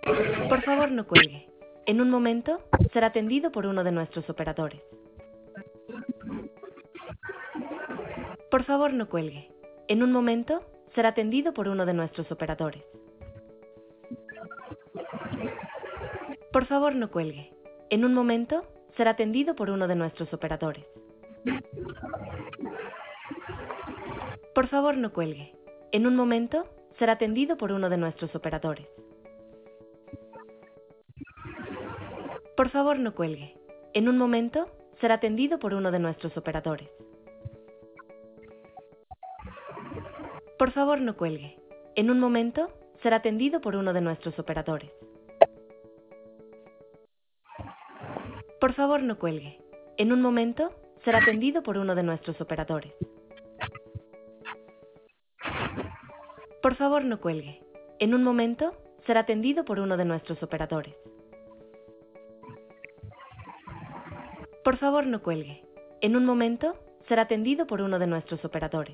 Por favor, no cuelgue. En un momento, será atendido por uno de nuestros operadores. Por favor, no cuelgue. En un momento, será atendido por uno de nuestros operadores. Por favor, no cuelgue. En un momento, será atendido por uno de nuestros operadores. Por favor, no cuelgue. En un momento, será atendido por uno de nuestros operadores. Por favor, no cuelgue. En un momento, será atendido por uno de nuestros operadores. Por favor, no cuelgue. En un momento, será atendido por uno de nuestros operadores. Por favor, no cuelgue. En un momento, será atendido por uno de nuestros operadores. Por favor, no cuelgue. En un momento, será atendido por uno de nuestros operadores. Por favor, no cuelgue. En un momento, será atendido por uno de nuestros operadores.